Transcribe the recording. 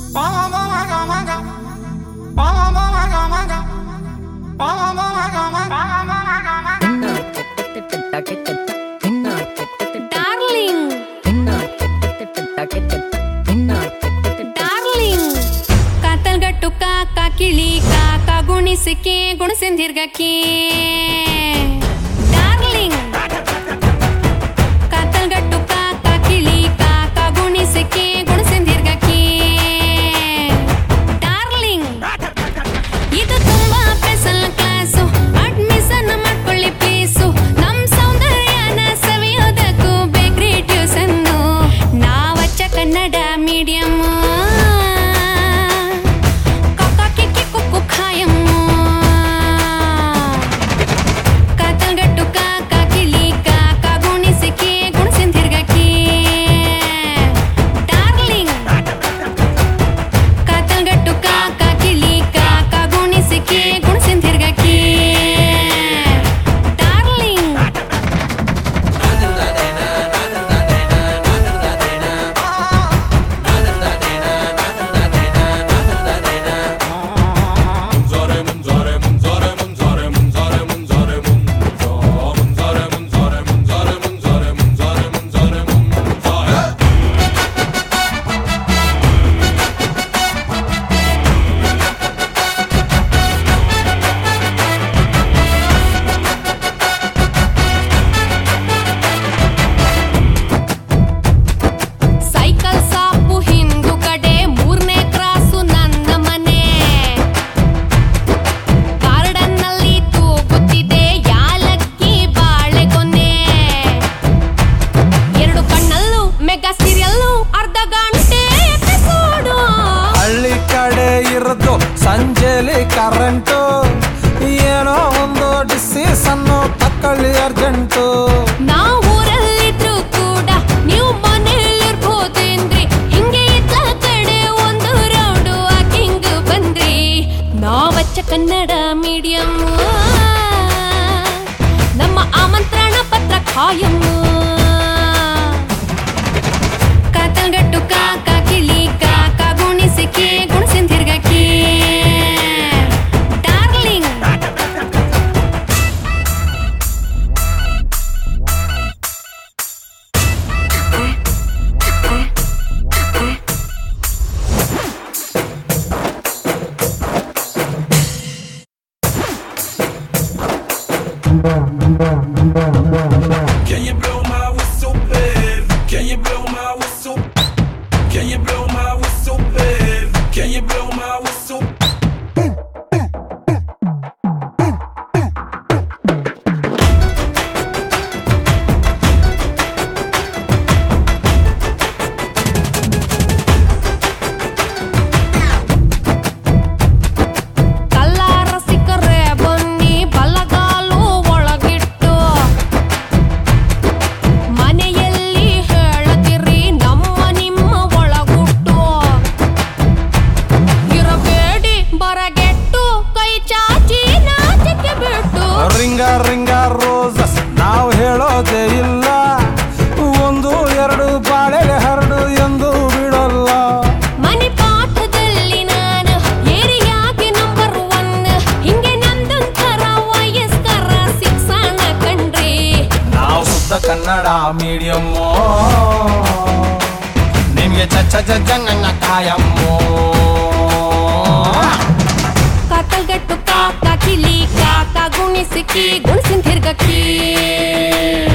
ಕಾತಲ್ಗಟ್ಟು ಕಾಕ ಕಿಳಿ ಕಾಕ ಗುಣಿಸಿಕೆ ಗುಣಸಿಂದಿರ್ಗಕ್ಕೆ ಡಾರ್ಲಿಂಗ್ ಕಾತಲ್ಗಟ್ಟು ಕಾಕ ಕಿಳಿ ಕಾಕ ಗುಣಿಸಿಕೆ ಗುಣಸಿಂದಿರ್ಗಕ್ಕೆ ಡಾರ್ಲಿಂಗ್ ಇದು ತುಂಬಾ ಸ್ಪೆಷಲ್ ಕ್ಲಾಸು ಅಡ್ಮಿಷನ್ ಮಾಡ್ಕೊಳ್ಳಿ ಪ್ಲೀಸು ನಮ್ ಸೌಂದರ್ಯನ ಸವಿಯೋದಕ್ಕೂ ಬೇಕ್ರಿ ಟ್ಯೂಷನ್ನು ನಾವಚ್ಚ ಕನ್ನಡ ಮೀಡಿಯಂ ಸಂಜೆಲಿ ಕರೆಂಟು ಏನೋ ಒಂದು ಡಿಸಿಷನ್ನು ತಕೊಳ್ಳಿ ಅರ್ಜೆಂಟು ನಾವು ಊರಲ್ಲಿದ್ರು ಕೂಡ ನೀವು ಮನೇಲಿರ್ಬೋದೇನ್ರಿ ಹಿಂಗೆ ಇತ್ತ ಕಡೆ ಒಂದು ರೌಂಡು ವಾಕಿಂಗ್ ಬಂದ್ರಿ ನಾವಚ್ಚ ಕನ್ನಡ ಮೀಡಿಯಂ ನಮ್ಮ ಆಮಂತ್ರಣ ಪತ್ರ ಖಾಯಂ ಕಾತಲ್ಗಟ್ಟು ಕಾಕ ಕಿಳಿ ಕಾಕ ಗುಣಿಸಿಕೆ ಗುಣಸಿಂದಿರ್ಗಕ್ಕೆ Can you blow my whistle, babe? Can you blow my whistle? Can you blow my whistle, babe? Can you blow my whistle? Ring a roses ನಾವು ಹೇಳೋದೇ ಇಲ್ಲ ಒಂದು ಎರಡು ಬಾಳೆ ಹರಡು ಎಂದು ಬಿಡಲ್ಲ ಮನೆ ಪಾಠದಲ್ಲಿ ನಾನು ಏರಿಯಾಗೆ ನಂಬರ್ 1 ಹಿಂಗೆ ನಂದೊಂಥರ ವಯಸ್ಕರ ಶಿಕ್ಷಣ ಕಂಡ್ರಿ ನಾವು ಶುದ್ಧ ಕನ್ನಡ ಮೀಡಿಯಮ್ಮು ನಿಮ್ಗೆ ಚಚ್ಚಂಗ ಕಾಯಮ್ಮು ಕಾತಲ್ಗಟ್ಟು ಕಾಕ ಕಿಳಿ ಕಾಕ ಗುಣಿಸಿಕೆ ಗುಣಸಿಂದಿರ್ಗಕ್ಕೆ